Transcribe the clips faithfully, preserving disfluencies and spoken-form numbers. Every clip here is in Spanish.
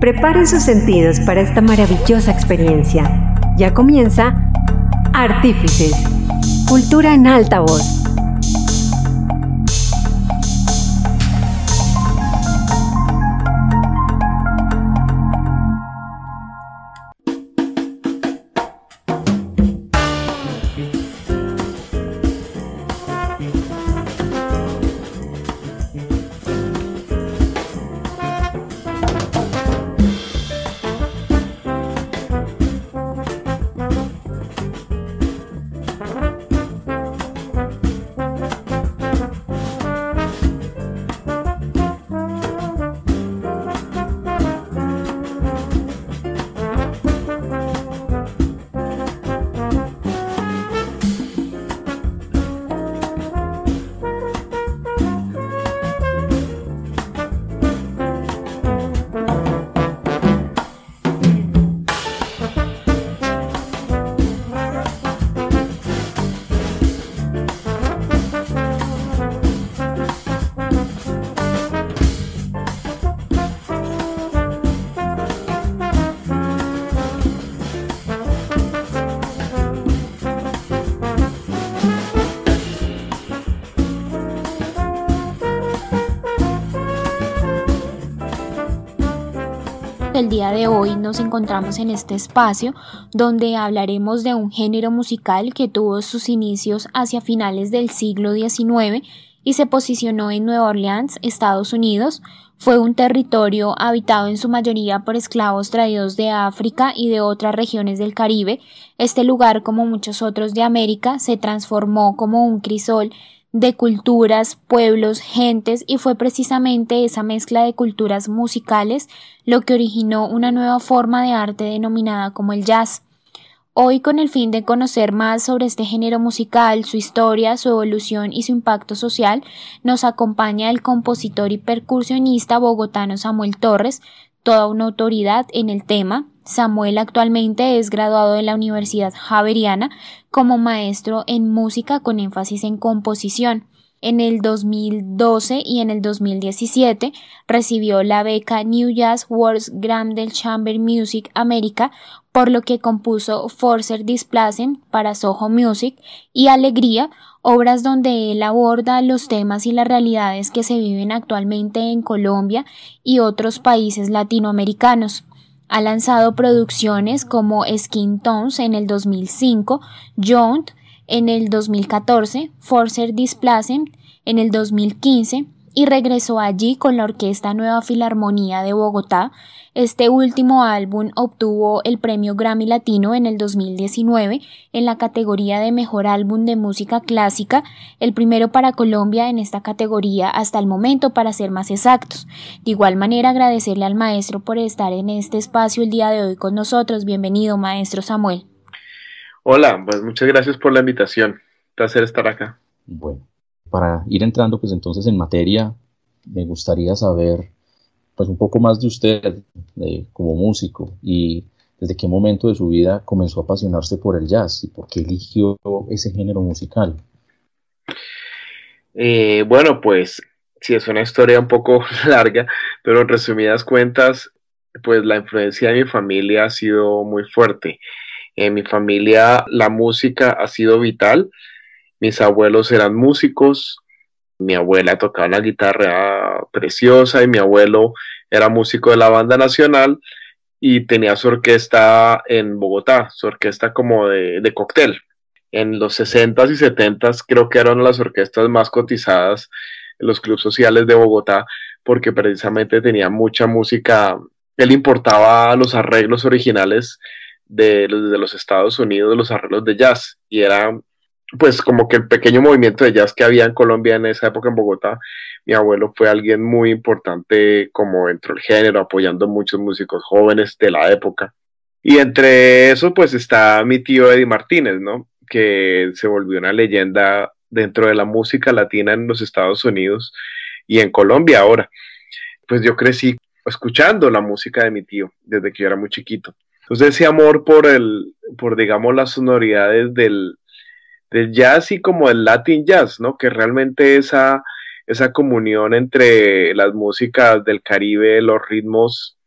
Preparen sus sentidos para esta maravillosa experiencia. Ya comienza Artífices, cultura en alta voz. El día de hoy nos encontramos en este espacio donde hablaremos de un género musical que tuvo sus inicios hacia finales del siglo diecinueve y se posicionó en Nueva Orleans, Estados Unidos. Fue un territorio habitado en su mayoría por esclavos traídos de África y de otras regiones del Caribe. Este lugar, como muchos otros de América, se transformó como un crisol de culturas, pueblos, gentes, y fue precisamente esa mezcla de culturas musicales lo que originó una nueva forma de arte denominada como el jazz. Hoy, con el fin de conocer más sobre este género musical, su historia, su evolución y su impacto social, nos acompaña el compositor y percusionista bogotano Samuel Torres, toda una autoridad en el tema. Samuel actualmente es graduado de la Universidad Javeriana como maestro en música con énfasis en composición. En el dos mil doce y en el dos mil diecisiete recibió la beca New Jazz Works Grant del Chamber Music America, por lo que compuso Forcer Displacement para Soho Music y Alegría, obras donde él aborda los temas y las realidades que se viven actualmente en Colombia y otros países latinoamericanos. Ha lanzado producciones como Skin Tones en el dos mil cinco, Yount en el dos mil catorce, Forcer Displacement en el dos mil quince y regresó allí con la Orquesta Nueva Filarmonía de Bogotá. Este último álbum obtuvo el premio Grammy Latino en el dos mil diecinueve en la categoría de Mejor Álbum de Música Clásica, el primero para Colombia en esta categoría hasta el momento, para ser más exactos. De igual manera, agradecerle al maestro por estar en este espacio el día de hoy con nosotros. Bienvenido, maestro Samuel. Hola, pues muchas gracias por la invitación. Un placer estar acá. Bueno, para ir entrando pues entonces en materia, me gustaría saber pues un poco más de usted de, como músico, y desde qué momento de su vida comenzó a apasionarse por el jazz y por qué eligió ese género musical. Eh, bueno, pues sí, es una historia un poco larga, pero en resumidas cuentas, pues la influencia de mi familia ha sido muy fuerte. En mi familia la música ha sido vital. Mis abuelos eran músicos, mi abuela tocaba una guitarra preciosa y mi abuelo era músico de la banda nacional y tenía su orquesta en Bogotá, su orquesta como de, de cóctel. En los sesentas y setentas creo que eran las orquestas más cotizadas en los clubes sociales de Bogotá, porque precisamente tenía mucha música. Él importaba los arreglos originales de, de los Estados Unidos, los arreglos de jazz, y era pues como que el pequeño movimiento de jazz que había en Colombia en esa época en Bogotá. Mi abuelo fue alguien muy importante como dentro del género, apoyando a muchos músicos jóvenes de la época. Y entre eso pues está mi tío Eddie Martínez, ¿no? Que se volvió una leyenda dentro de la música latina en los Estados Unidos y en Colombia ahora. Pues yo crecí escuchando la música de mi tío desde que yo era muy chiquito. Entonces ese amor por el, por digamos las sonoridades del del jazz y como el Latin jazz, ¿no? Que realmente esa, esa comunión entre las músicas del Caribe, los ritmos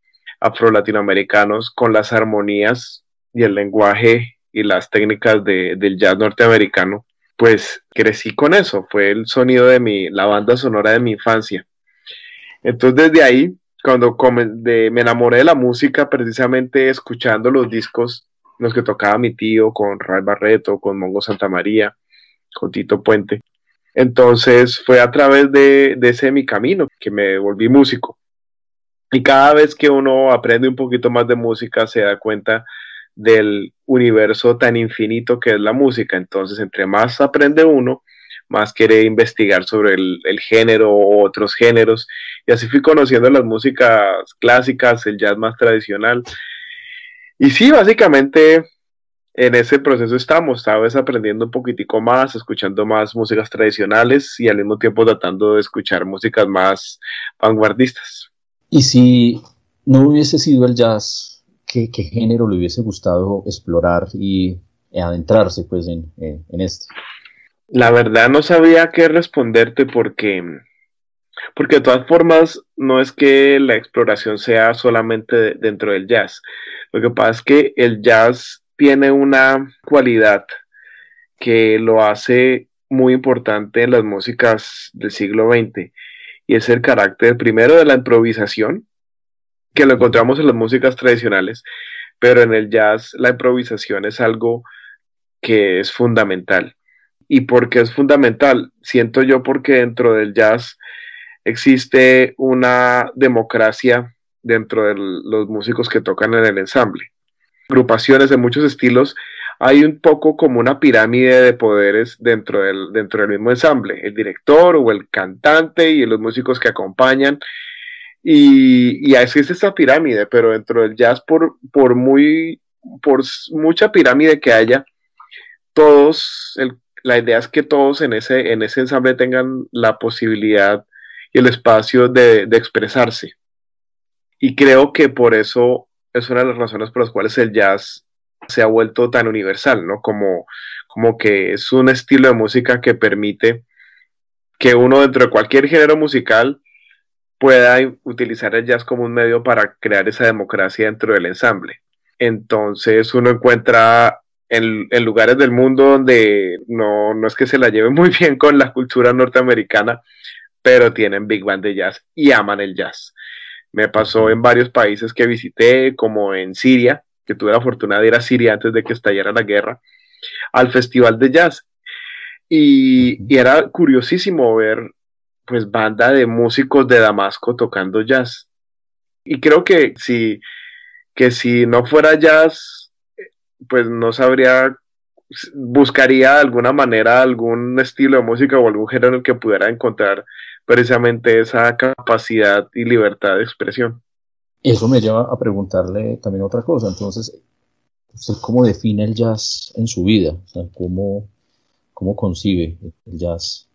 afro-latinoamericanos con las armonías y el lenguaje y las técnicas de, del jazz norteamericano, pues crecí con eso, fue el sonido de mi, la banda sonora de mi infancia. Entonces desde ahí, cuando come, de, me enamoré de la música, precisamente escuchando los discos, los que tocaba mi tío, con Ray Barreto, con Mongo Santamaría, con Tito Puente. Entonces fue a través de, de ese mi camino que me volví músico. Y cada vez que uno aprende un poquito más de música, se da cuenta del universo tan infinito que es la música. Entonces, entre más aprende uno, más quiere investigar sobre el, el género o otros géneros. Y así fui conociendo las músicas clásicas, el jazz más tradicional. Y sí, básicamente en ese proceso estamos, sabes, aprendiendo un poquitico más, escuchando más músicas tradicionales y al mismo tiempo tratando de escuchar músicas más vanguardistas. Y si no hubiese sido el jazz, ¿qué, qué género le hubiese gustado explorar y adentrarse pues en, en, en este? La verdad no sabía qué responderte porque, porque de todas formas no es que la exploración sea solamente de, dentro del jazz. Lo que pasa es que el jazz tiene una cualidad que lo hace muy importante en las músicas del siglo veinte y es el carácter primero de la improvisación, que lo encontramos en las músicas tradicionales, pero en el jazz la improvisación es algo que es fundamental. ¿Y por qué es fundamental? Siento yo porque dentro del jazz existe una democracia dentro de los músicos que tocan en el ensamble. Agrupaciones de muchos estilos, hay un poco como una pirámide de poderes dentro del, dentro del mismo ensamble, el director o el cantante y los músicos que acompañan, y, y existe esta pirámide, pero dentro del jazz, por, por, muy, por mucha pirámide que haya, todos, el, la idea es que todos en ese, en ese ensamble tengan la posibilidad y el espacio de, de expresarse, y creo que por eso es una de las razones por las cuales el jazz se ha vuelto tan universal, ¿no? Como, como que es un estilo de música que permite que uno dentro de cualquier género musical pueda utilizar el jazz como un medio para crear esa democracia dentro del ensamble. Entonces uno encuentra en, en lugares del mundo donde no, no es que se la lleve muy bien con la cultura norteamericana, pero tienen big band de jazz y aman el jazz. Me pasó en varios países que visité, como en Siria, que tuve la fortuna de ir a Siria antes de que estallara la guerra, al festival de jazz. Y, y era curiosísimo ver, pues, banda de músicos de Damasco tocando jazz. Y creo que si, que si no fuera jazz, pues no sabría, buscaría de alguna manera algún estilo de música o algún género en el que pudiera encontrar precisamente esa capacidad y libertad de expresión. Eso me lleva a preguntarle también otra cosa. Entonces, ¿usted cómo define el jazz en su vida? O sea, ¿cómo, cómo concibe el jazz?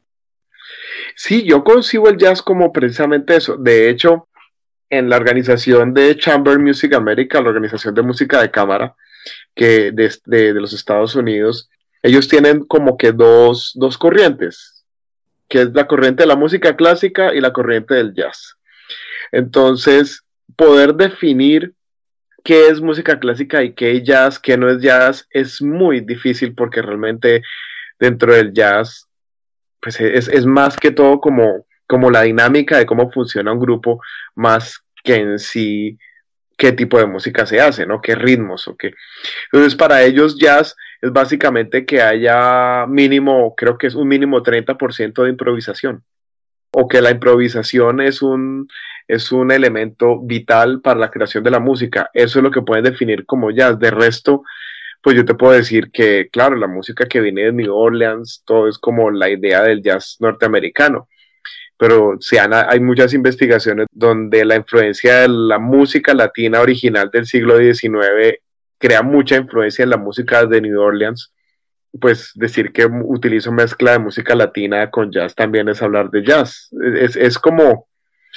Sí, yo concibo el jazz como precisamente eso. De hecho, en la organización de Chamber Music America, la organización de música de cámara que de, de, de los Estados Unidos, ellos tienen como que dos, dos corrientes, que es la corriente de la música clásica y la corriente del jazz. Entonces, poder definir qué es música clásica y qué es jazz, qué no es jazz, es muy difícil porque realmente dentro del jazz pues es, es más que todo como, como la dinámica de cómo funciona un grupo, más que en sí qué tipo de música se hace, ¿no? Qué ritmos o qué. Entonces, para ellos jazz es básicamente que haya mínimo, creo que es un mínimo treinta por ciento de improvisación, o que la improvisación es un, es un elemento vital para la creación de la música. Eso es lo que pueden definir como jazz. De resto, pues yo te puedo decir que, claro, la música que viene de New Orleans, todo es como la idea del jazz norteamericano. Pero se han, hay muchas investigaciones donde la influencia de la música latina original del siglo diecinueve crea mucha influencia en la música de New Orleans. Pues decir que utilizo mezcla de música latina con jazz también es hablar de jazz. Es, es como,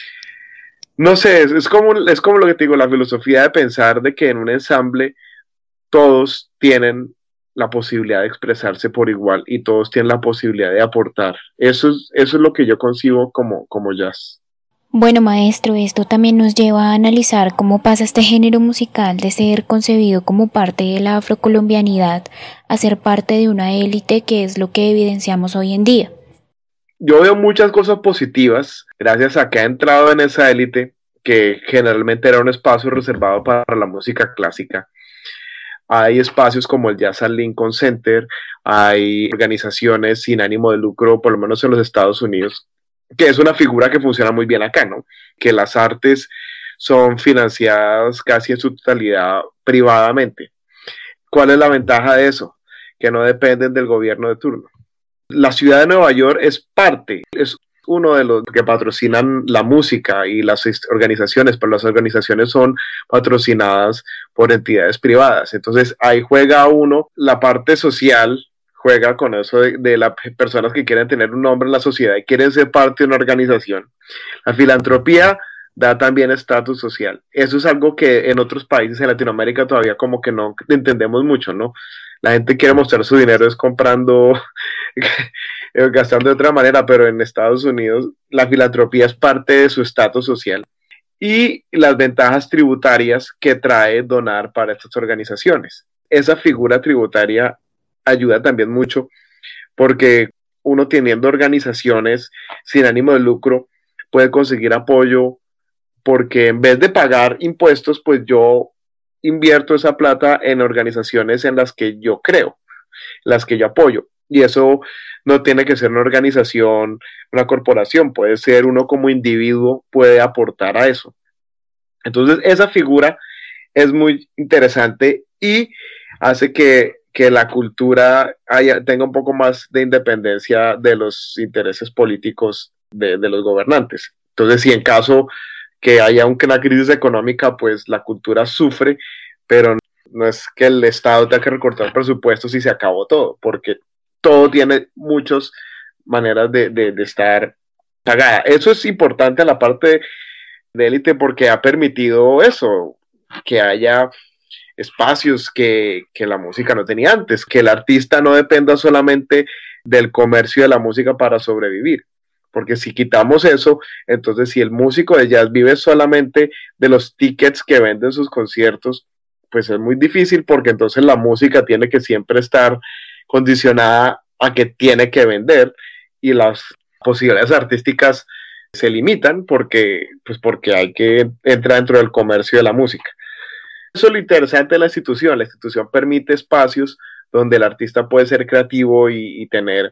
no sé, es, es, como, es como lo que te digo, la filosofía de pensar de que en un ensamble todos tienen la posibilidad de expresarse por igual y todos tienen la posibilidad de aportar. Eso es, eso es lo que yo concibo como, como jazz. Bueno, maestro, esto también nos lleva a analizar cómo pasa este género musical de ser concebido como parte de la afrocolombianidad a ser parte de una élite, que es lo que evidenciamos hoy en día. Yo veo muchas cosas positivas gracias a que ha entrado en esa élite, que generalmente era un espacio reservado para la música clásica. Hay espacios como el Jazz at Lincoln Center, hay organizaciones sin ánimo de lucro, por lo menos en los Estados Unidos, que es una figura que funciona muy bien acá, ¿no? Que las artes son financiadas casi en su totalidad privadamente. ¿Cuál es la ventaja de eso? Que no dependen del gobierno de turno. La ciudad de Nueva York es parte, es uno de los que patrocinan la música y las organizaciones, pero las organizaciones son patrocinadas por entidades privadas. Entonces ahí juega uno la parte social, juega con eso de, de las personas que quieren tener un nombre en la sociedad y quieren ser parte de una organización. La filantropía da también estatus social. Eso es algo que en otros países en Latinoamérica todavía como que no entendemos mucho, ¿no? La gente quiere mostrar su dinero es comprando, gastando de otra manera, pero en Estados Unidos la filantropía es parte de su estatus social. Y las ventajas tributarias que trae donar para estas organizaciones. Esa figura tributaria ayuda también mucho porque uno teniendo organizaciones sin ánimo de lucro puede conseguir apoyo, porque en vez de pagar impuestos, pues yo invierto esa plata en organizaciones en las que yo creo, las que yo apoyo. Y eso no tiene que ser una organización, una corporación, puede ser uno como individuo, puede aportar a eso. Entonces esa figura es muy interesante y hace que, que la cultura haya, tenga un poco más de independencia de los intereses políticos de, de los gobernantes. Entonces, si en caso que haya una crisis económica, pues la cultura sufre, pero no es que el Estado tenga que recortar presupuestos y se acabó todo, porque todo tiene muchas maneras de, de, de estar pagada. Eso es importante en la parte de élite porque ha permitido eso, que haya espacios que, que la música no tenía antes, que el artista no dependa solamente del comercio de la música para sobrevivir. Porque si quitamos eso, entonces si el músico de jazz vive solamente de los tickets que venden sus conciertos, pues es muy difícil porque entonces la música tiene que siempre estar condicionada a que tiene que vender y las posibilidades artísticas se limitan porque, pues porque hay que entrar dentro del comercio de la música. Eso es lo interesante de la institución. La institución permite espacios donde el artista puede ser creativo y, y tener...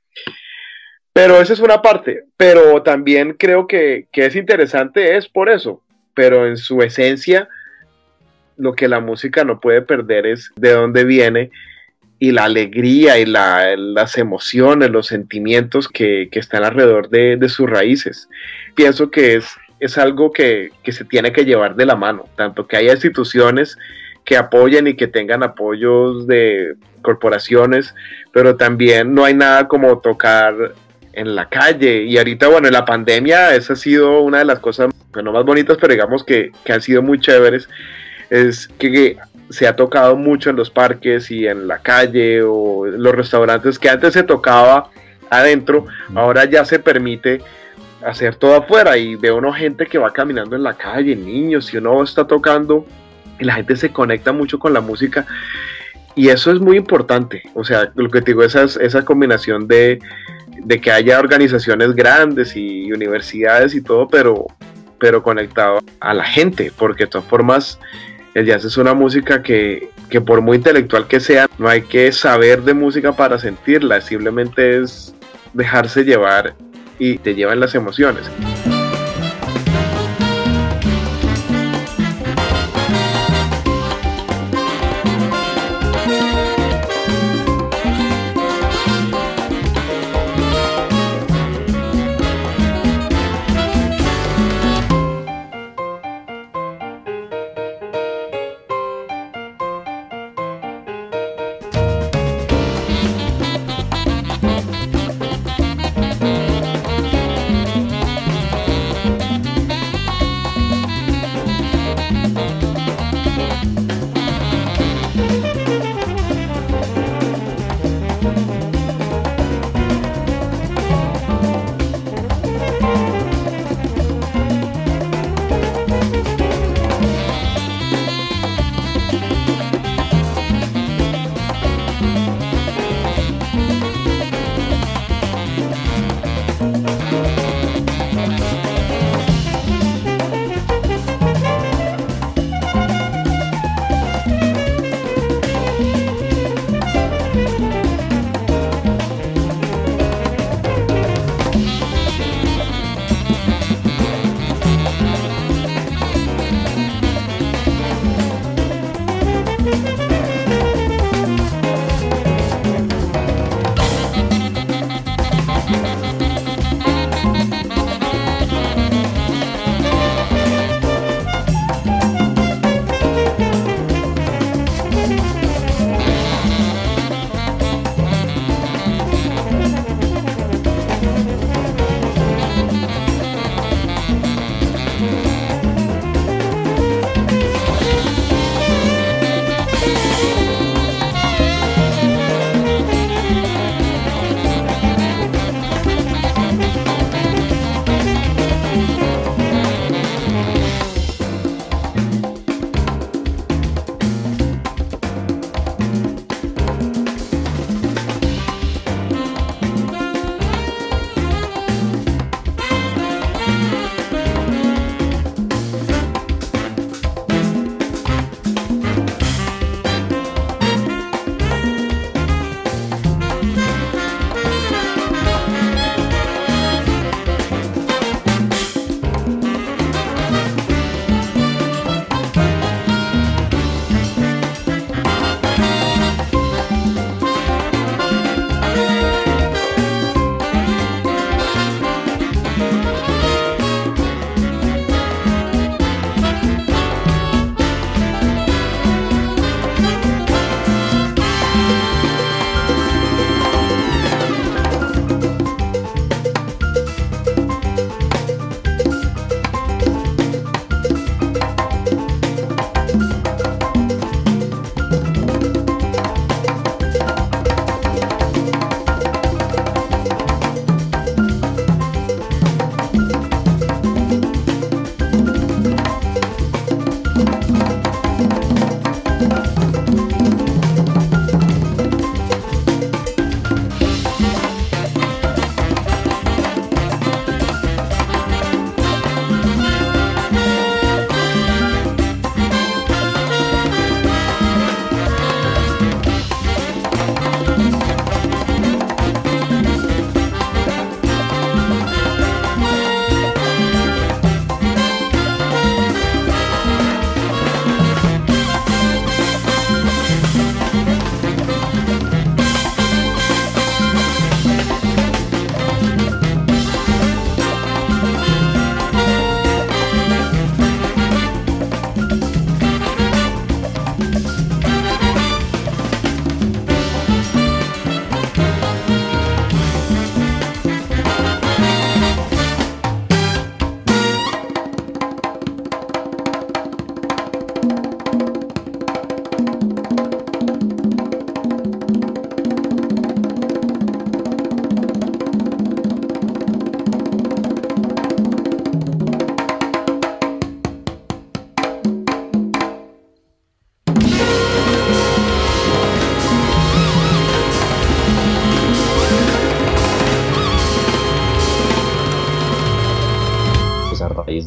Pero esa es una parte, pero también creo que, que es interesante es por eso, pero en su esencia lo que la música no puede perder es de dónde viene y la alegría y la, las emociones, los sentimientos que, que están alrededor de, de sus raíces. Pienso que es, es algo que, que se tiene que llevar de la mano, tanto que haya instituciones que apoyen y que tengan apoyos de corporaciones, pero también no hay nada como tocar en la calle. Y ahorita, bueno, en la pandemia esa ha sido una de las cosas, bueno, más bonitas, pero digamos que, que han sido muy chéveres, es que, que se ha tocado mucho en los parques y en la calle o en los restaurantes, que antes se tocaba adentro, ahora ya se permite hacer todo afuera, y veo uno gente que va caminando en la calle, niños, y uno está tocando y la gente se conecta mucho con la música, y eso es muy importante. O sea, lo que te digo, esa, esa combinación de de que haya organizaciones grandes y universidades y todo, pero, pero conectado a la gente, porque de todas formas el jazz es una música que, que por muy intelectual que sea, no hay que saber de música para sentirla, simplemente es dejarse llevar y te llevan las emociones.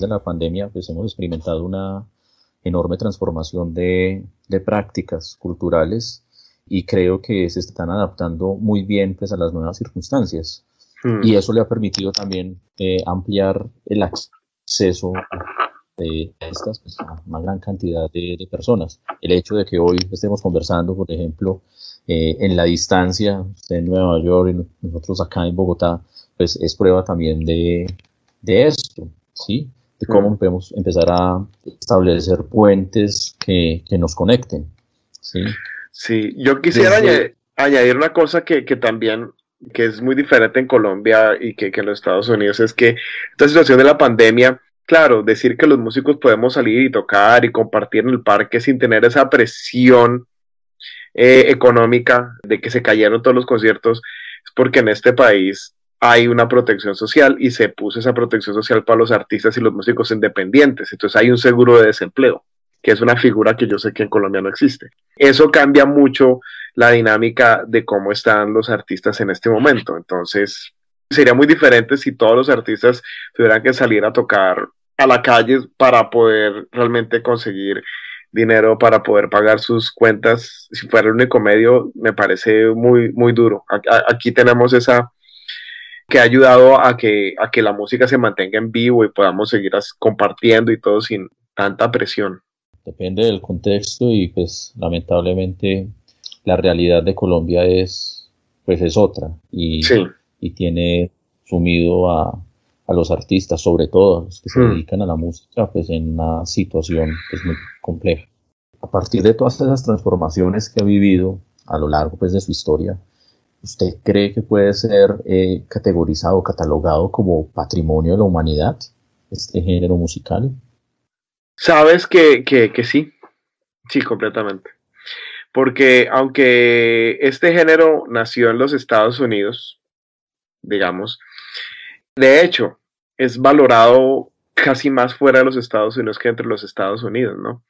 de la pandemia, pues hemos experimentado una enorme transformación de, de prácticas culturales y creo que se están adaptando muy bien pues, a las nuevas circunstancias. Hmm. Y eso le ha permitido también eh, ampliar el acceso de estas pues, a una gran cantidad de, de personas. El hecho de que hoy estemos conversando, por ejemplo, eh, en la distancia, usted en Nueva York y nosotros acá en Bogotá, pues es prueba también de, de esto, ¿sí? De cómo mm. podemos empezar a establecer puentes que, que nos conecten, ¿sí? Sí, yo quisiera Desde... añadir, añadir una cosa que, que también que es muy diferente en Colombia y que, que en los Estados Unidos, es que esta situación de la pandemia, claro, decir que los músicos podemos salir y tocar y compartir en el parque sin tener esa presión eh, económica de que se cayeron todos los conciertos, es porque en este país hay una protección social y se puso esa protección social para los artistas y los músicos independientes. Entonces hay un seguro de desempleo, que es una figura que yo sé que en Colombia no existe. Eso cambia mucho la dinámica de cómo están los artistas en este momento. Entonces sería muy diferente si todos los artistas tuvieran que salir a tocar a la calle para poder realmente conseguir dinero, para poder pagar sus cuentas. Si fuera el único medio, me parece muy, muy duro. Aquí tenemos esa que ha ayudado a que, a que la música se mantenga en vivo y podamos seguir as- compartiendo y todo sin tanta presión. Depende del contexto y pues lamentablemente la realidad de Colombia es pues es otra y, sí. y tiene sumido a, a los artistas, sobre todo los que se mm. dedican a la música, pues en una situación pues muy compleja. A partir de todas esas transformaciones que ha vivido a lo largo pues de su historia, ¿usted cree que puede ser eh, categorizado, catalogado como patrimonio de la humanidad, este género musical? Sabes que, que, que sí, sí, completamente. Porque aunque este género nació en los Estados Unidos, digamos, de hecho, es valorado casi más fuera de los Estados Unidos que dentro de los Estados Unidos, ¿no?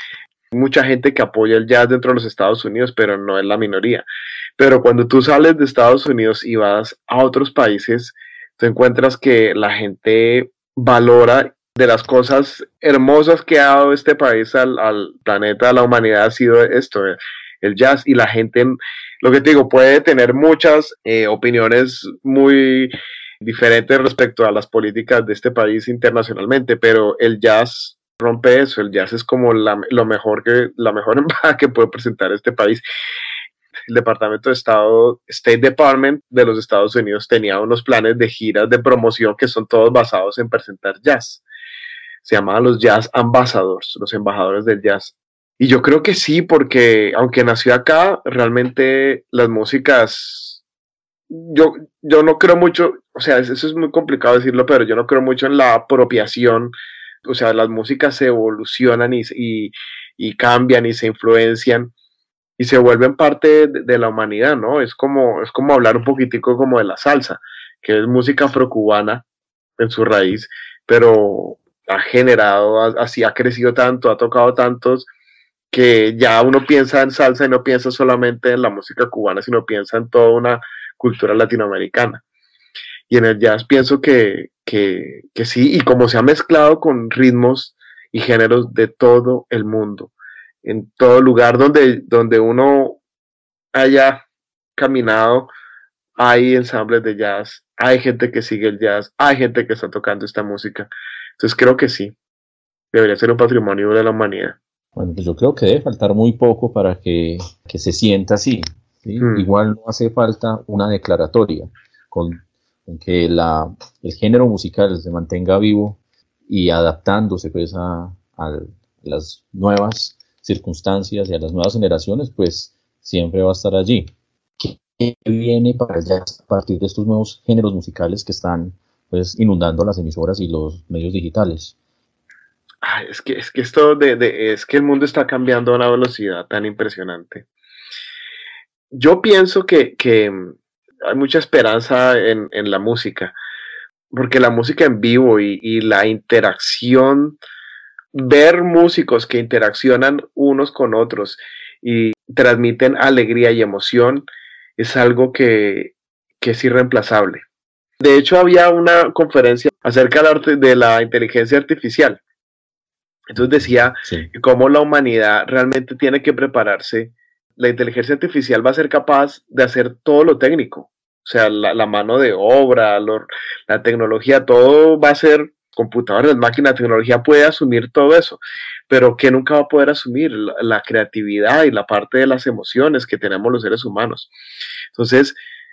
Hay mucha gente que apoya el jazz dentro de los Estados Unidos, pero no es la minoría. Pero cuando tú sales de Estados Unidos y vas a otros países, tú encuentras que la gente valora de las cosas hermosas que ha dado este país al, al planeta, a la humanidad, ha sido esto, el jazz. Y la gente, lo que te digo, puede tener muchas eh, opiniones muy diferentes respecto a las políticas de este país internacionalmente, pero el jazz rompe eso. El jazz es como la, lo mejor que, la mejor embajada que puede presentar este país. El Departamento de Estado, State Department de los Estados Unidos, tenía unos planes de giras de promoción que son todos basados en presentar jazz. Se llamaban los Jazz Ambassadors, los embajadores del jazz. Y yo creo que sí, porque aunque nació acá, realmente las músicas, yo, yo no creo mucho, o sea, eso es muy complicado decirlo, pero yo no creo mucho en la apropiación. O sea, las músicas se evolucionan y, y, y cambian y se influencian y se vuelven parte de, de la humanidad, ¿no? Es como, es como hablar un poquitico como de la salsa, que es música afrocubana en su raíz, pero ha generado, así ha crecido tanto, ha tocado tantos, que ya uno piensa en salsa y no piensa solamente en la música cubana, sino piensa en toda una cultura latinoamericana. Y en el jazz pienso que, que, que sí, y como se ha mezclado con ritmos y géneros de todo el mundo, en todo lugar donde, donde uno haya caminado, hay ensambles de jazz, hay gente que sigue el jazz, hay gente que está tocando esta música. Entonces creo que sí, debería ser un patrimonio de la humanidad. Bueno, pues yo creo que debe faltar muy poco para que, que se sienta así, ¿sí? Mm. Igual no hace falta una declaratoria con, con que la, el género musical se mantenga vivo y adaptándose pues a, a las nuevas circunstancias y a las nuevas generaciones, pues siempre va a estar allí. ¿Qué viene para el jazz a partir de estos nuevos géneros musicales que están pues inundando las emisoras y los medios digitales? Ay, es que es que esto de, de es que el mundo está cambiando a una velocidad tan impresionante. Yo pienso que, que hay mucha esperanza en, en la música, porque la música en vivo y, y la interacción, ver músicos que interaccionan unos con otros y transmiten alegría y emoción, es algo que, que es irreemplazable. De hecho, había una conferencia acerca de la, de la inteligencia artificial. Entonces decía sí. cómo la humanidad realmente tiene que prepararse. La inteligencia artificial va a ser capaz de hacer todo lo técnico. O sea, la, la mano de obra, lo, la tecnología, todo va a ser computadores, máquinas, tecnología puede asumir todo eso. Pero ¿qué nunca va a poder asumir? La, la creatividad y la parte de las emociones que tenemos los seres humanos. Entonces,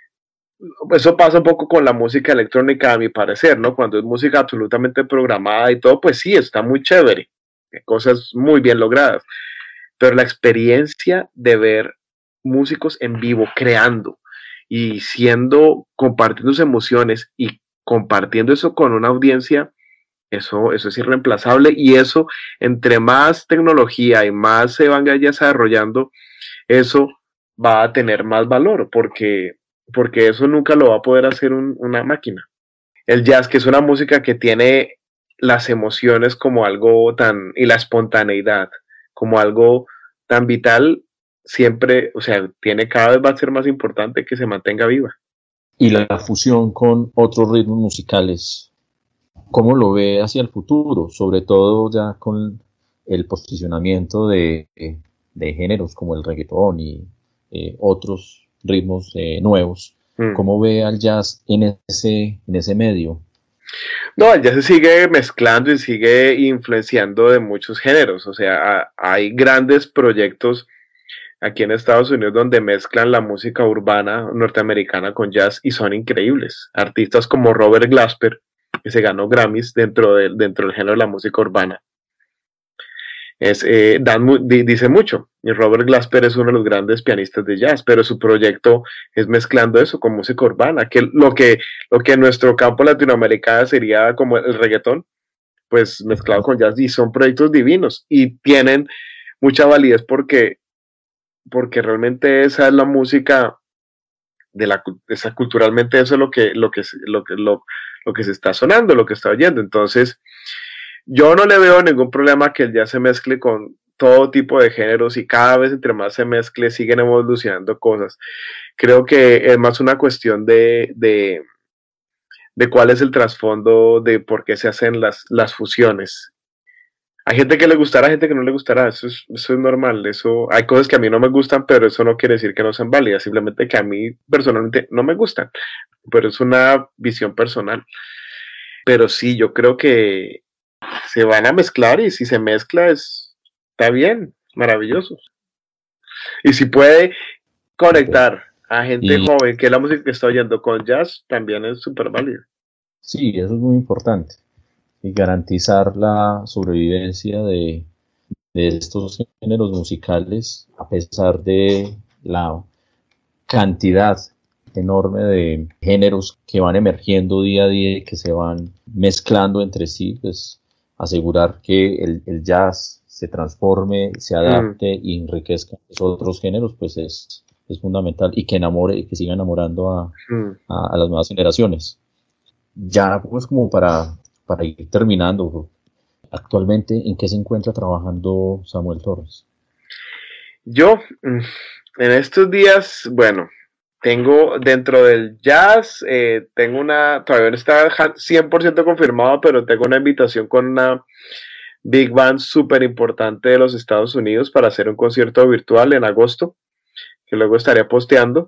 eso pasa un poco con la música electrónica, a mi parecer, ¿no? Cuando es música absolutamente programada y todo, pues sí, está muy chévere, cosas muy bien logradas, pero la experiencia de ver músicos en vivo creando y siendo, compartiendo sus emociones y compartiendo eso con una audiencia, eso, eso es irreemplazable, y eso, entre más tecnología y más se van ya desarrollando, eso va a tener más valor, porque porque eso nunca lo va a poder hacer un, una máquina. El jazz, que es una música que tiene las emociones como algo tan, y la espontaneidad, como algo tan vital, siempre, o sea, tiene cada vez va a ser más importante que se mantenga viva. Y la fusión con otros ritmos musicales, ¿cómo lo ve hacia el futuro? Sobre todo ya con el posicionamiento de, de géneros como el reggaetón y eh, otros ritmos eh, nuevos. Mm. ¿Cómo ve al jazz en ese, en ese medio? No, el jazz se sigue mezclando y sigue influenciando de muchos géneros. O sea, a, hay grandes proyectos aquí en Estados Unidos donde mezclan la música urbana norteamericana con jazz y son increíbles. Artistas como Robert Glasper, que se ganó Grammys dentro, de, dentro del género de la música urbana. Es, eh, dan, di, dice mucho, y Robert Glasper es uno de los grandes pianistas de jazz, pero su proyecto es mezclando eso con música urbana, que lo que, lo que en nuestro campo latinoamericano sería como el reggaetón, pues mezclado con jazz, y son proyectos divinos, y tienen mucha validez porque, porque realmente esa es la música, de la, esa, culturalmente eso es lo que, lo, que, lo, que, lo, lo que se está sonando, lo que está oyendo. Entonces yo no le veo ningún problema que el jazz se mezcle con todo tipo de géneros, y cada vez entre más se mezcle siguen evolucionando cosas. Creo que es más una cuestión de, de, de cuál es el trasfondo de por qué se hacen las, las fusiones. Hay gente que le gustará, hay gente que no le gustará, eso es, eso es normal. Eso, hay cosas que a mí no me gustan, pero eso no quiere decir que no sean válidas, simplemente que a mí personalmente no me gustan, pero es una visión personal. Pero sí, yo creo que se van a mezclar, y si se mezcla es, está bien, maravilloso. Y si puede conectar a gente y, joven, que es la música que está oyendo, con jazz, también es súper válido. Sí, eso es muy importante. Y garantizar la sobrevivencia de, de estos géneros musicales, a pesar de la cantidad enorme de géneros que van emergiendo día a día y que se van mezclando entre sí, pues asegurar que el, el jazz se transforme, se adapte mm. y enriquezca los otros géneros, pues es, es fundamental, y que enamore y que siga enamorando a, mm. a, a las nuevas generaciones. Ya pues como para, para ir terminando, actualmente, ¿en qué se encuentra trabajando Samuel Torres? Yo, en estos días, bueno, tengo dentro del jazz, eh, tengo una, todavía no está cien por ciento confirmado, pero tengo una invitación con una big band súper importante de los Estados Unidos para hacer un concierto virtual en agosto, que luego estaré posteando.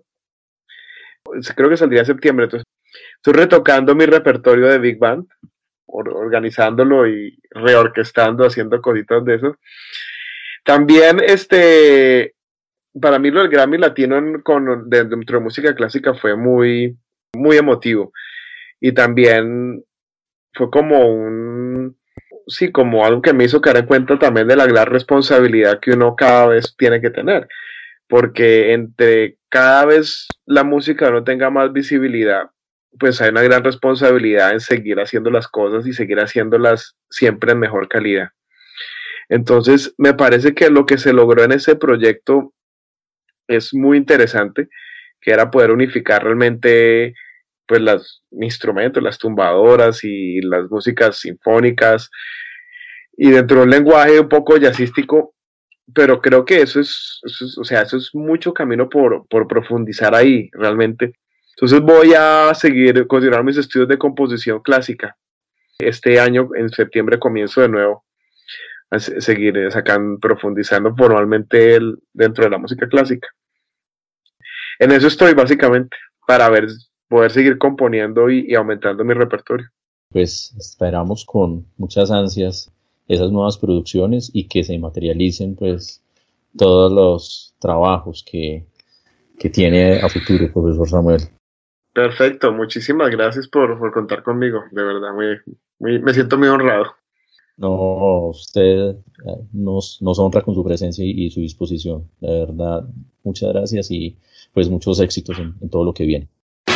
Creo que saldría en septiembre, entonces estoy retocando mi repertorio de big band, or, organizándolo y reorquestando, haciendo cositas de eso. También, este... para mí lo del Grammy Latino en, con, de, dentro de música clásica fue muy, muy emotivo, y también fue como un, sí, como algo que me hizo caer en cuenta también de la gran responsabilidad que uno cada vez tiene que tener, porque entre cada vez la música no tenga más visibilidad, pues hay una gran responsabilidad en seguir haciendo las cosas y seguir haciéndolas siempre en mejor calidad. Entonces me parece que lo que se logró en ese proyecto es muy interesante, que era poder unificar realmente pues los instrumentos, las tumbadoras y las músicas sinfónicas, y dentro de un lenguaje un poco jazzístico, pero creo que eso es, eso es, o sea, eso es mucho camino por, por profundizar ahí realmente, Entonces voy a seguir, continuar mis estudios de composición clásica. Este año, en septiembre, comienzo de nuevo a seguir sacando, profundizando formalmente el, dentro de la música clásica. En eso estoy básicamente, para ver, poder seguir componiendo y, y aumentando mi repertorio. Pues esperamos con muchas ansias esas nuevas producciones y que se materialicen pues todos los trabajos que, que tiene a futuro, profesor Samuel. Perfecto, muchísimas gracias por, por contar conmigo, de verdad, muy, muy, me siento muy honrado. No, usted nos, nos honra con su presencia y, y su disposición, de verdad, muchas gracias y pues muchos éxitos en, en todo lo que viene.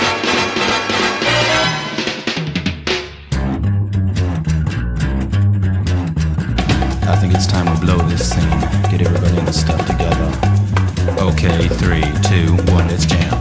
I think it's time to blow this scene. Get everybody in the stuff together. Okay, three, two, one, let's jam.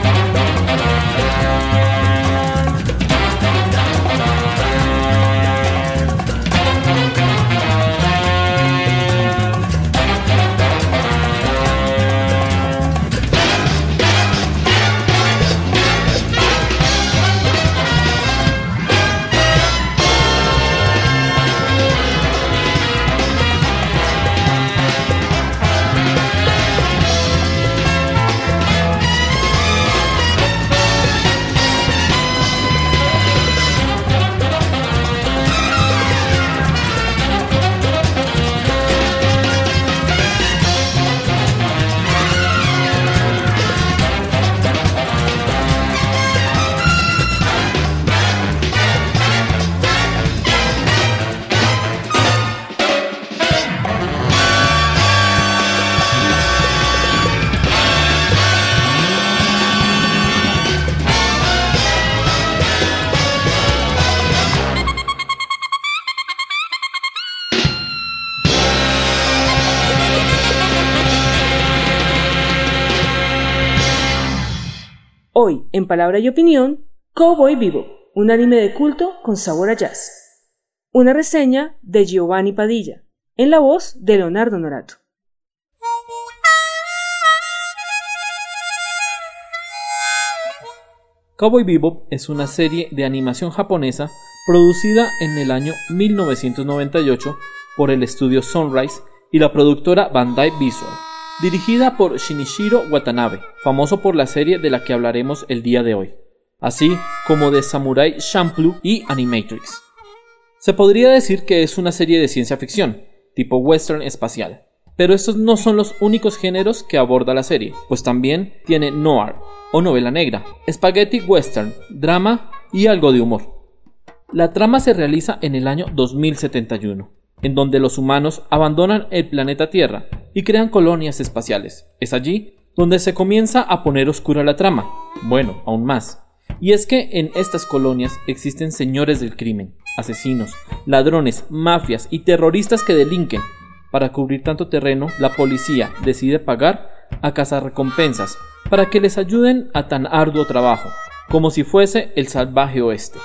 Hoy, en Palabra y Opinión, Cowboy Bebop, un anime de culto con sabor a jazz. Una reseña de Giovanni Padilla, en la voz de Leonardo Norato. Cowboy Bebop es una serie de animación japonesa producida en el año mil novecientos noventa y ocho por el estudio Sunrise y la productora Bandai Visual, dirigida por Shinichiro Watanabe, famoso por la serie de la que hablaremos el día de hoy, así como de Samurai Champloo y Animatrix. Se podría decir que es una serie de ciencia ficción, tipo western espacial, pero estos no son los únicos géneros que aborda la serie, pues también tiene noir o novela negra, spaghetti western, drama y algo de humor. La trama se realiza en el año dos mil setenta y uno, en donde los humanos abandonan el planeta Tierra y crean colonias espaciales. Es allí donde se comienza a poner oscura la trama, bueno, aún más. Y es que en estas colonias existen señores del crimen, asesinos, ladrones, mafias y terroristas que delinquen. Para cubrir tanto terreno, la policía decide pagar a cazarrecompensas para que les ayuden a tan arduo trabajo, como si fuese el salvaje oeste.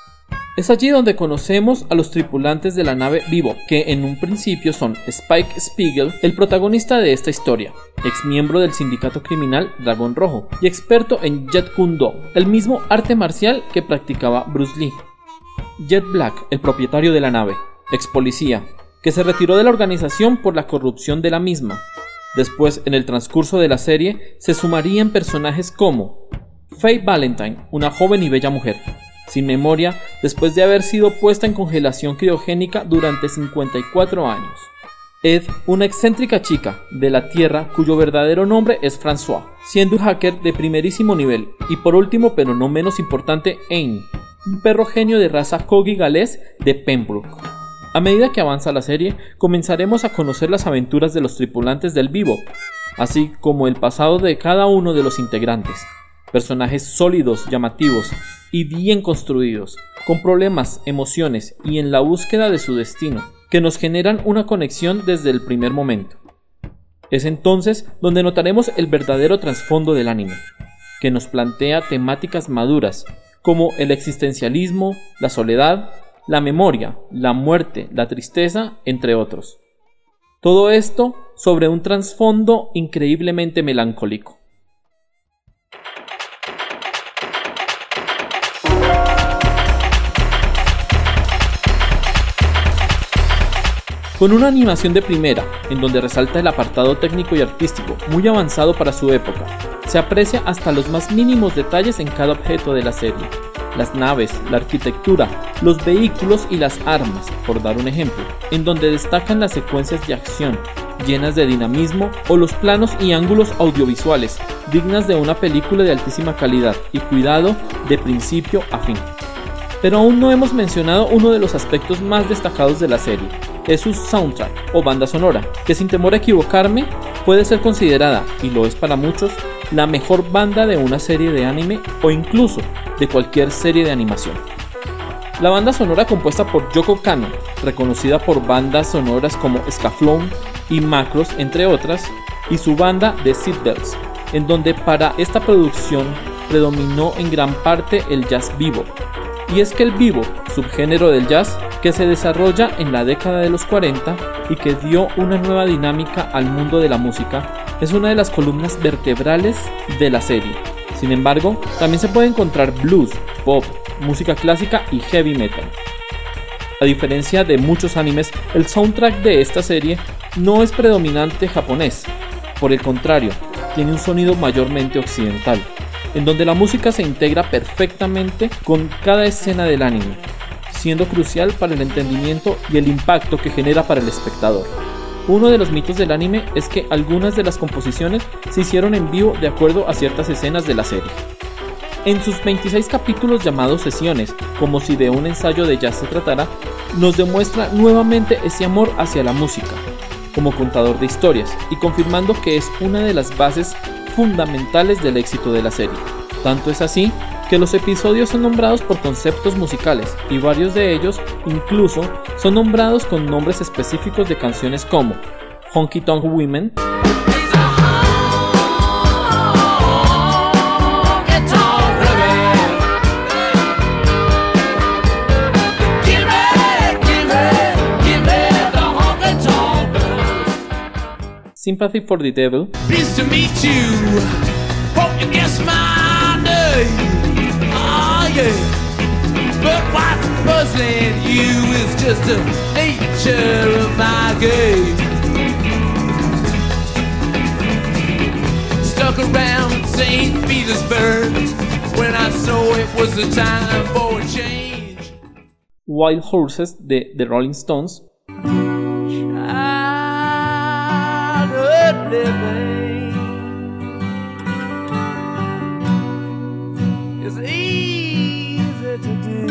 Es allí donde conocemos a los tripulantes de la nave Bebop, que en un principio son Spike Spiegel, el protagonista de esta historia, ex miembro del sindicato criminal Dragón Rojo y experto en Jeet Kune Do, el mismo arte marcial que practicaba Bruce Lee. Jet Black, el propietario de la nave, ex policía, que se retiró de la organización por la corrupción de la misma. Después, en el transcurso de la serie, se sumarían personajes como Faye Valentine, una joven y bella mujer, sin memoria después de haber sido puesta en congelación criogénica durante cincuenta y cuatro años. Ed, una excéntrica chica de la Tierra cuyo verdadero nombre es François, siendo un hacker de primerísimo nivel. Y por último, pero no menos importante, Ain, un perro genio de raza Corgi galés de Pembroke. A medida que avanza la serie, comenzaremos a conocer las aventuras de los tripulantes del Bebop, así como el pasado de cada uno de los integrantes. Personajes sólidos, llamativos y bien construidos, con problemas, emociones y en la búsqueda de su destino, que nos generan una conexión desde el primer momento. Es entonces donde notaremos el verdadero trasfondo del anime, que nos plantea temáticas maduras, como el existencialismo, la soledad, la memoria, la muerte, la tristeza, entre otros. Todo esto sobre un trasfondo increíblemente melancólico. Con una animación de primera, en donde resalta el apartado técnico y artístico muy avanzado para su época, se aprecia hasta los más mínimos detalles en cada objeto de la serie. Las naves, la arquitectura, los vehículos y las armas, por dar un ejemplo, en donde destacan las secuencias de acción, llenas de dinamismo, o los planos y ángulos audiovisuales, dignas de una película de altísima calidad y cuidado de principio a fin. Pero aún no hemos mencionado uno de los aspectos más destacados de la serie, es su soundtrack o banda sonora, que sin temor a equivocarme, puede ser considerada, y lo es para muchos, la mejor banda de una serie de anime o incluso de cualquier serie de animación. La banda sonora compuesta por Yoko Kanno, reconocida por bandas sonoras como Scaflón y Macross entre otras, y su banda The Seatbelts, en donde para esta producción predominó en gran parte el jazz bebop. Y es que el bebop, subgénero del jazz, que se desarrolla en la década de los cuarenta y que dio una nueva dinámica al mundo de la música, es una de las columnas vertebrales de la serie. Sin embargo, también se puede encontrar blues, pop, música clásica y heavy metal. A diferencia de muchos animes, el soundtrack de esta serie no es predominante japonés. Por el contrario, tiene un sonido mayormente occidental, en donde la música se integra perfectamente con cada escena del anime, siendo crucial para el entendimiento y el impacto que genera para el espectador. Uno de los mitos del anime es que algunas de las composiciones se hicieron en vivo de acuerdo a ciertas escenas de la serie. En sus veintiséis capítulos llamados sesiones, como si de un ensayo de jazz se tratara, nos demuestra nuevamente ese amor hacia la música, como contador de historias, y confirmando que es una de las bases fundamentales del éxito de la serie. Tanto es así que los episodios son nombrados por conceptos musicales y varios de ellos incluso son nombrados con nombres específicos de canciones como Honky Tonk Women, Sympathy for the Devil, Pleased to meet you. Hope you guess my name. Oh yeah. But what's puzzling you is just the nature of my game. Stuck around Saint Petersburg when I saw it was the time for a change. Wild Horses de The Rolling Stones, living is easy to do.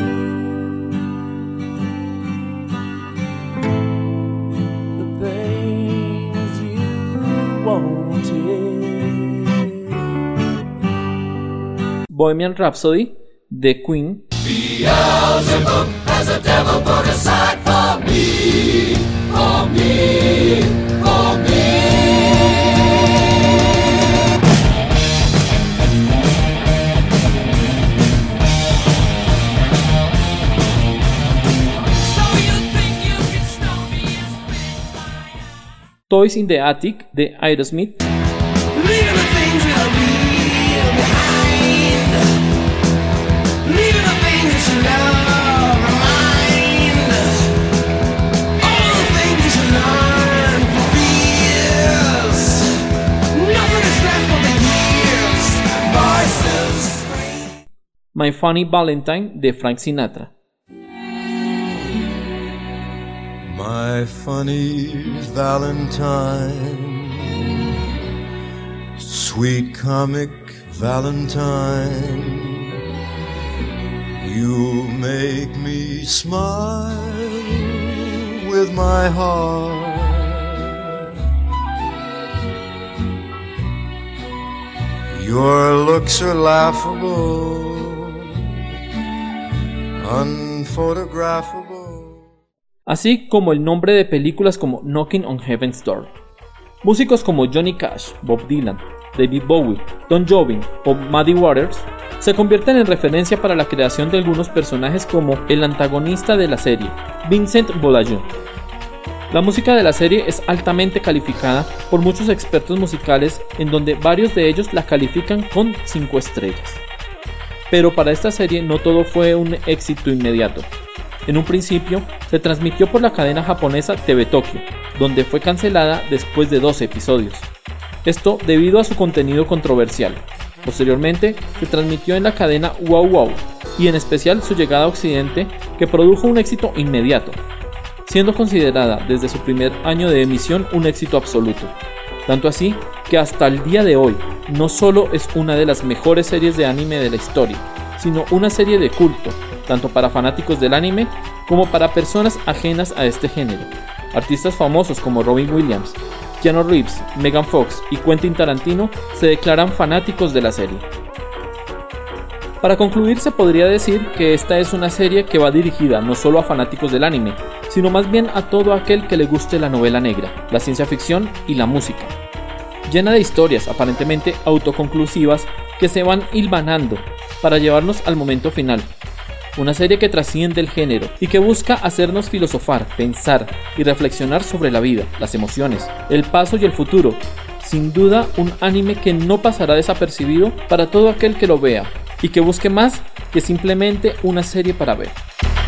The things you wanted. Bohemian Rhapsody de Queen, Beelzebub has a devil put aside for me, for me, for me. Toys in the Attic de Aerosmith, Leaving the things that I leave behind. Leaving the things that you love remind. All the things that you learn for years. Nothing is left but the years. Voices. My Funny Valentine de Frank Sinatra, My funny Valentine, sweet comic Valentine, you make me smile with my heart. Your looks are laughable, unphotographable. así como el nombre de películas como Knocking on Heaven's Door. Músicos como Johnny Cash, Bob Dylan, David Bowie, Don Jovi o Muddy Waters se convierten en referencia para la creación de algunos personajes como el antagonista de la serie, Vincent Bollajón. La música de la serie es altamente calificada por muchos expertos musicales, en donde varios de ellos la califican con cinco estrellas. Pero para esta serie no todo fue un éxito inmediato. En un principio se transmitió por la cadena japonesa T V Tokyo, donde fue cancelada después de doce episodios. Esto debido a su contenido controversial. Posteriormente se transmitió en la cadena Wow Wow y en especial su llegada a Occidente, que produjo un éxito inmediato, siendo considerada desde su primer año de emisión un éxito absoluto. Tanto así que hasta el día de hoy no solo es una de las mejores series de anime de la historia, sino una serie de culto, tanto para fanáticos del anime como para personas ajenas a este género. Artistas famosos como Robin Williams, Keanu Reeves, Megan Fox y Quentin Tarantino se declaran fanáticos de la serie. Para concluir, se podría decir que esta es una serie que va dirigida no solo a fanáticos del anime, sino más bien a todo aquel que le guste la novela negra, la ciencia ficción y la música. Llena de historias aparentemente autoconclusivas que se van hilvanando para llevarnos al momento final. Una serie que trasciende el género y que busca hacernos filosofar, pensar y reflexionar sobre la vida, las emociones, el paso y el futuro. Sin duda, un anime que no pasará desapercibido para todo aquel que lo vea y que busque más que simplemente una serie para ver.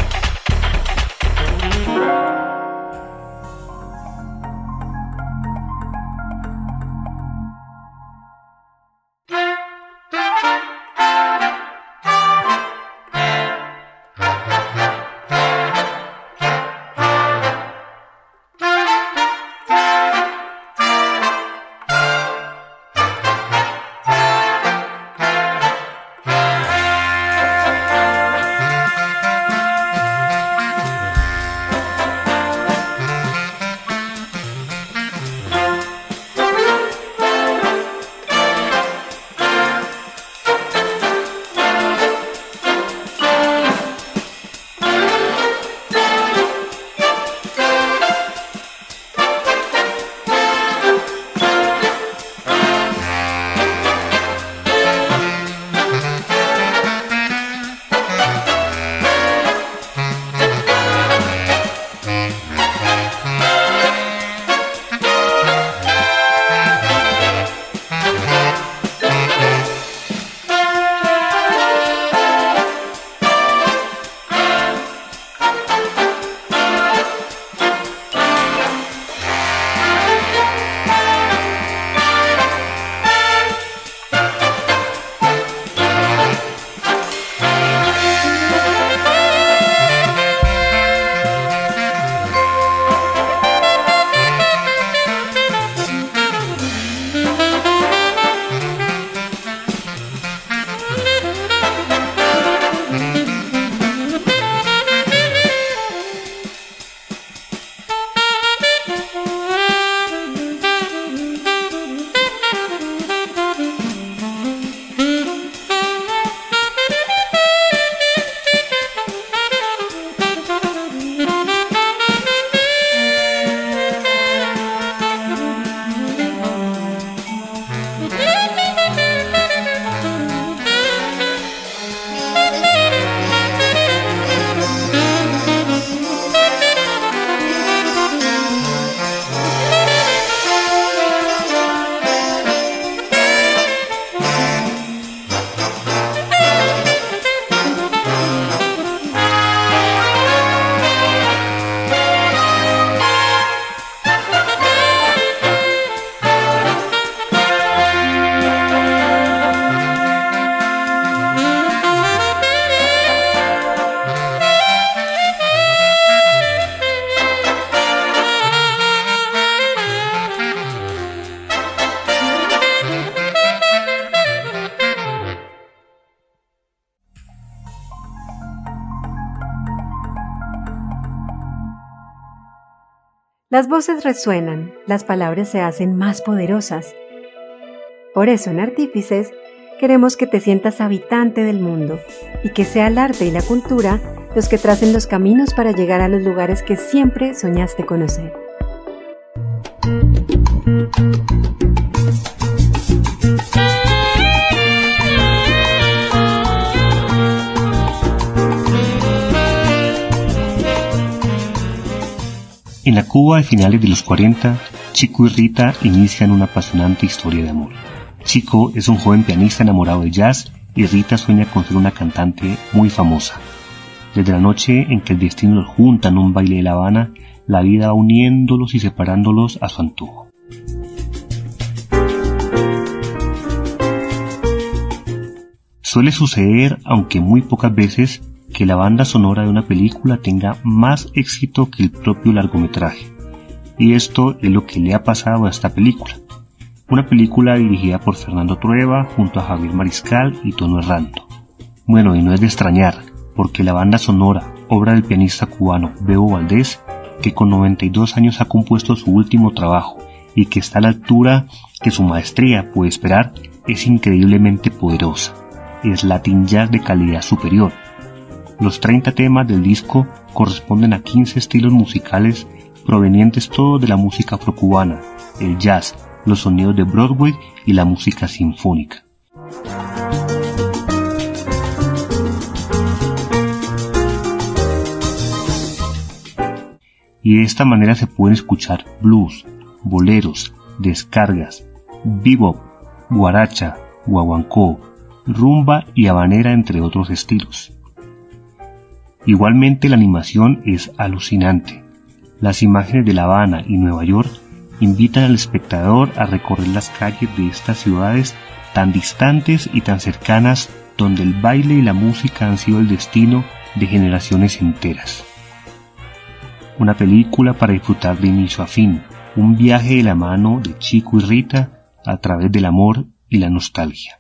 Las voces resuenan, las palabras se hacen más poderosas. Por eso en Artífices queremos que te sientas habitante del mundo y que sea el arte y la cultura los que tracen los caminos para llegar a los lugares que siempre soñaste conocer. En la Cuba de finales de los cuarenta, Chico y Rita inician una apasionante historia de amor. Chico es un joven pianista enamorado de jazz y Rita sueña con ser una cantante muy famosa. Desde la noche en que el destino los junta en un baile de La Habana, la vida va uniéndolos y separándolos a su antojo. Suele suceder, aunque muy pocas veces, que la banda sonora de una película tenga más éxito que el propio largometraje. Y esto es lo que le ha pasado a esta película. Una película dirigida por Fernando Trueba junto a Javier Mariscal y Tono Herrando. Bueno, y no es de extrañar, porque la banda sonora, obra del pianista cubano Bebo Valdés, que con noventa y dos años ha compuesto su último trabajo y que está a la altura que su maestría puede esperar, es increíblemente poderosa. Es Latin Jazz de calidad superior. Los treinta temas del disco corresponden a quince estilos musicales provenientes todos de la música afrocubana, el jazz, los sonidos de Broadway y la música sinfónica. Y de esta manera se pueden escuchar blues, boleros, descargas, bebop, guaracha, guaguancó, rumba y habanera, entre otros estilos. Igualmente la animación es alucinante. Las imágenes de La Habana y Nueva York invitan al espectador a recorrer las calles de estas ciudades tan distantes y tan cercanas, donde el baile y la música han sido el destino de generaciones enteras. Una película para disfrutar de inicio a fin, un viaje de la mano de Chico y Rita a través del amor y la nostalgia.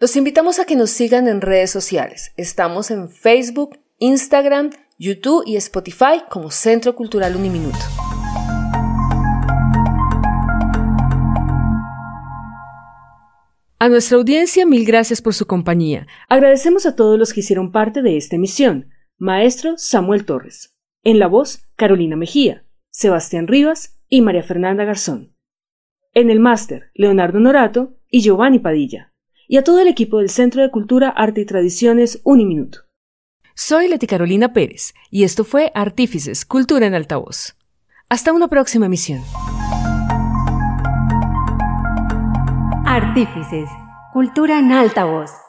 Los invitamos a que nos sigan en redes sociales. Estamos en Facebook, Instagram, YouTube y Spotify como Centro Cultural Uniminuto. A nuestra audiencia, mil gracias por su compañía. Agradecemos a todos los que hicieron parte de esta emisión. Maestro Samuel Torres. En la voz, Carolina Mejía, Sebastián Rivas y María Fernanda Garzón. En el máster, Leonardo Norato y Giovanni Padilla. Y a todo el equipo del Centro de Cultura, Arte y Tradiciones Uniminuto. Soy Leti Carolina Pérez y esto fue Artífices, Cultura en Altavoz. Hasta una próxima emisión. Artífices, Cultura en Altavoz.